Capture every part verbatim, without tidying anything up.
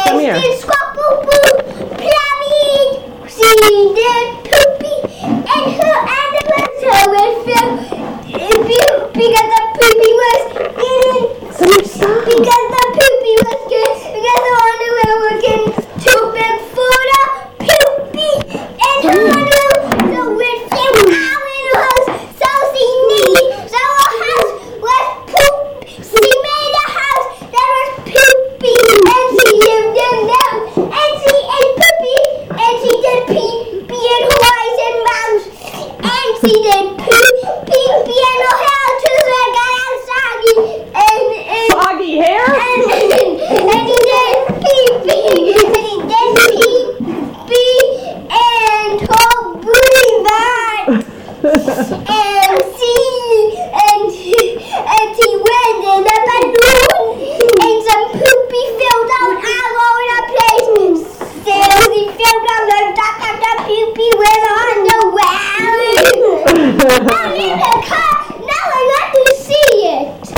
Samir. She squawk boo boo. Plummy. She did poopy. And her animals were filled. Because the poopy was eating. Samir, stop. Because the poopy was good. Because the underwear was getting too big for the poopy. And the underwear so weird filled out in the house. So she needed. So her house was poop. She made a house that was poopy. And she lived in them. And she ate poopy. And she did pee pee in her eyes and mouth. And she did pee pee pee in her hair too. So I got out soggy. And and Soggy hair? and, and he did pee pee. And he did pee pee and her booty back. And she and she and she went in a balloon. And some poopy filled out all over the place. So she filled out the top of the poopy went on the well. Now in the car. Now I got to see it.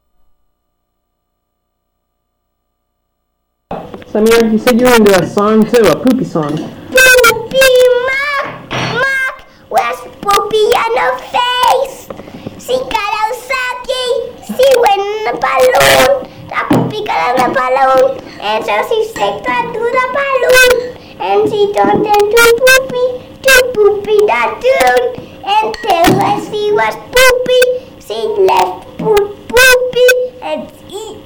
Samir, you said you were going to do a song too, a poopy song. Poopy Mark, Mark was poopy on her face. She got out sucky. She went in the balloon. The poopy got on the balloon. And so she sticked her to the balloon. And she turned into poopy, to poopy the dude. And then when she was poopy, she left poop poopy and she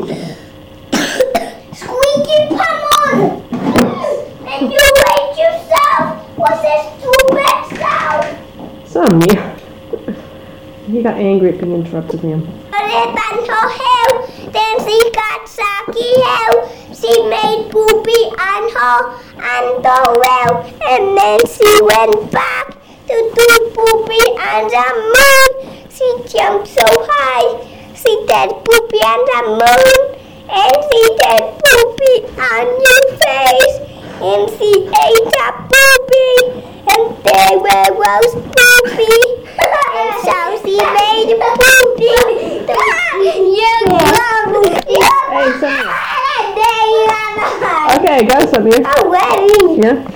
squeaky pummel. And you wake yourself. What's this stupid sound? Samir. He got angry at being interrupted, ma'am. Put it on her hair. Then she got sucky hair. She made poopy on her underwear. And then she went back to do poopy on the moon. She jumped so high. She did poopy on the moon. And she did poopy on your face. And she ate the poopy. And they were roast poopy. And so she made poopy. Hey, Samir. Okay, go, Samir. I'm ready. Yeah?